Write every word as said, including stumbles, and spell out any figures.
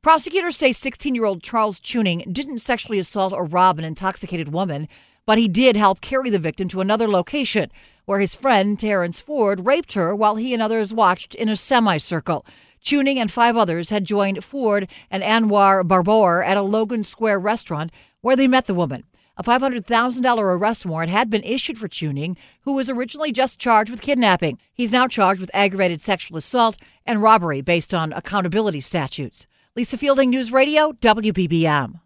Prosecutors say sixteen-year-old Charles Tuning didn't sexually assault or rob an intoxicated woman, but he did help carry the victim to another location where his friend Terrence Ford raped her while he and others watched in a semicircle. Tuning and five others had joined Ford and Anwar Barbour at a Logan Square restaurant where they met the woman. A five hundred thousand dollars arrest warrant had been issued for Tuning, who was originally just charged with kidnapping. He's now charged with aggravated sexual assault and robbery based on accountability statutes. Lisa Fielding, News Radio, W B B M.